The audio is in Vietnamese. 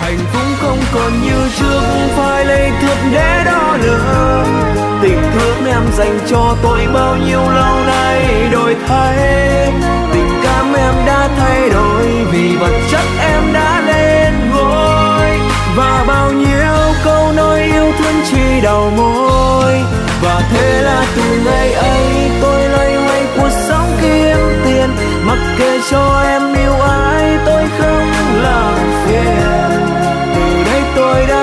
hạnh phúc không còn như trước, phải lấy thước để đo lường. Tình thương em dành cho tôi bao nhiêu lâu nay đổi thay, tình cảm em đã thay đổi vì vật chất em đã lên ngôi. Và bao nhiêu câu nói yêu thương chỉ đầu môi, và thế là từ ngày ấy tôi loay hoay cuộc sống kiếm tiền, mặc kệ cho em yêu ai tôi không làm phiền. Từ đây tôi đã